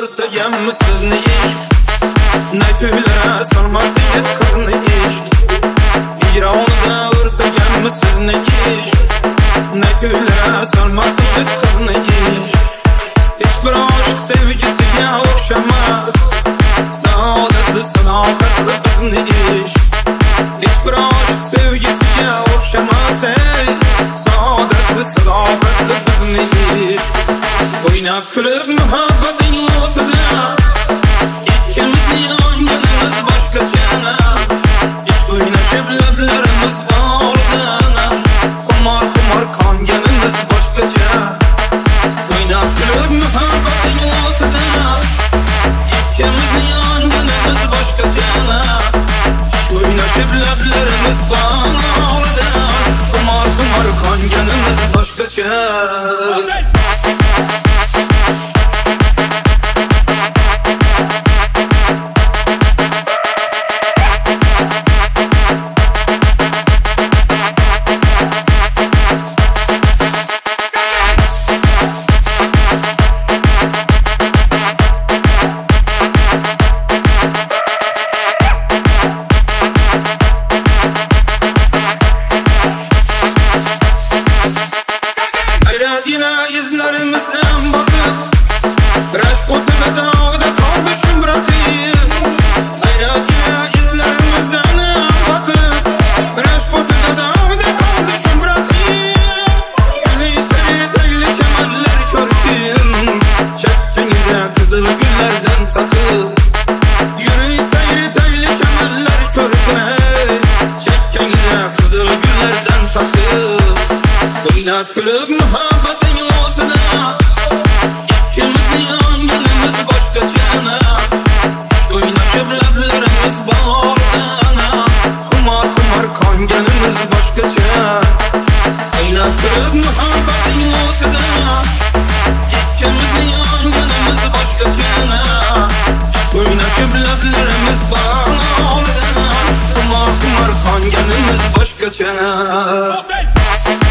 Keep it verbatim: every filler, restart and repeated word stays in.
örtügenmi sizni iş Ne köylere sarması yet kızını iş İran'da örtügenmi sizni iş Ne köylere sarması yet kızını iş Hiçbir aşk sevgisiga okşamaz Saadetli sadakatli bizni iş Hiçbir aşk sevgisiga okşamaz ey Saadetli sadakatli bizni iş Oynab kulib muhabbating o'tida ikkimizni yonganimiz boshqacha Ish o'ynashib lablarimiz bordan Xumor xumor qonganimiz boshqacha Oynab kulib muhabbating o'tida ikkimizni yonganimiz boshqacha Ish o'ynashib lablarimiz bordan Xumor xumor qonganimiz boshqacha Yine izlerimizden bakıp Rəşq otuda dağda kaldı şümratıyım Hayrat yine izlerimizden bakıp Rəşq otuda dağda kaldı şümratıyım Gülü seyri tegli kemerler körküm Çektinize kızıl güllerden takıp Yürü seyri tegli kemerler körküm Çektinize kızıl güllerden takıp Oynat kulüp muhabbetin o'tida ikkimizni yonganimiz boshqacha Ish o'ynashib lablarimiz bordan Xumor xumor qonganimiz boshqacha Oynat kulüp muhabbetin o'tida ikkimizni yonganimiz boshqacha Ish o'ynashib lablarimiz bordan Xumor xumor qonganimiz boshqacha